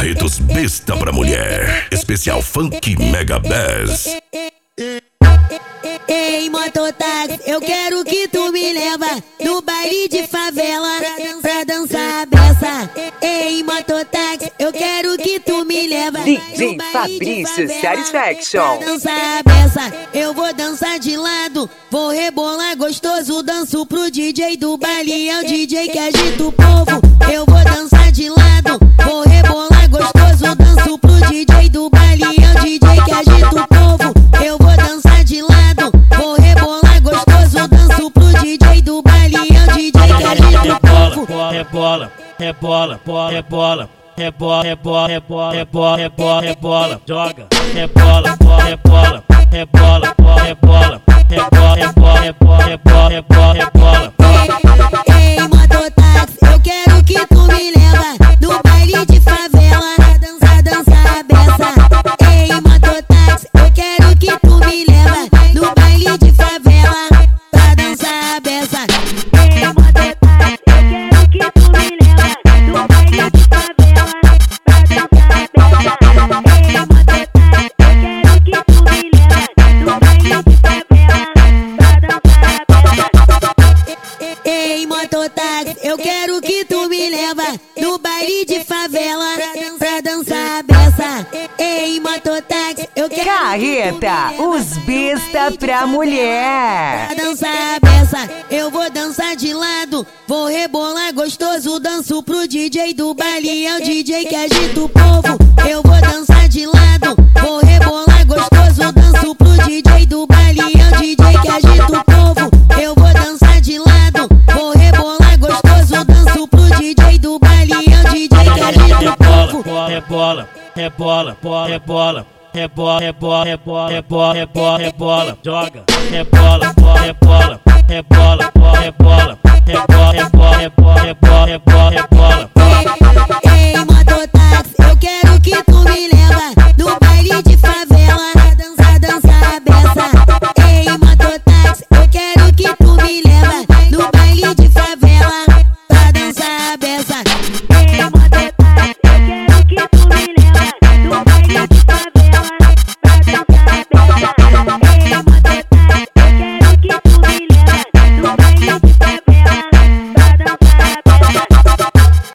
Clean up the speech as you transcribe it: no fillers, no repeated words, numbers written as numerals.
Barretos Besta pra Mulher. Especial Funk Mega Bass. Ei, mototáxi, eu quero que tu me leva no baile de favela pra dançar a beça. Ei, mototáxi, eu quero que tu me leva DJ Fabrício Satisfaction pra dançar a beça. Eu vou dançar de lado, vou rebolar gostoso, danço pro DJ do baile, é o DJ que agita o povo. Eu vou dançar de lado, vou rebolar gostoso, danço pro DJ do baile, é o DJ que agita o povo. Eu vou dançar de lado, vou rebolar gostoso, danço pro DJ do baile, é o DJ que agita o povo. Rebola, rebola, rebola, rebola, rebola, rebola, rebola, rebola, rebola, joga, rebola, rebola, rebola, rebola, rebola, rebola, rebola, rebola, rebola. Ei, mototáxi, eu quero que tu me leva no baile de favela pra dançar a beça. Ei, mototáxi, eu quero que tu me leva no baile de favela pra dançar a beça. Ei, mototáxi, eu quero que tu me leva no baile de favela pra dançar a beça. Ei, mototáxi, eu quero que tu me leva no baile de favela pra dançar a beça. Ei, mototáxi, eu quero que tu me leva no baile de favela pra dançar a beça. Ei, mototáxi, eu quero Carreta, os besta pra mulher. pra dançar a beça. Eu vou dançar de lado, vou rebolar gostoso, danço pro DJ do baile, é o DJ que agita o povo. Eu vou dançar de lado, vou rebolar gostoso, danço pro DJ do baile, é o DJ que agita o povo. Eu vou dançar de lado, vou rebolar gostoso, danço pro DJ do baile, é o DJ que agita o povo. Rebola, rebola, rebola, rebola, rebola, rebola, rebola, rebola, rebola, joga, rebola, rebola, rebola, rebola, rebola, rebola, rebola, rebola, rebola, rebola.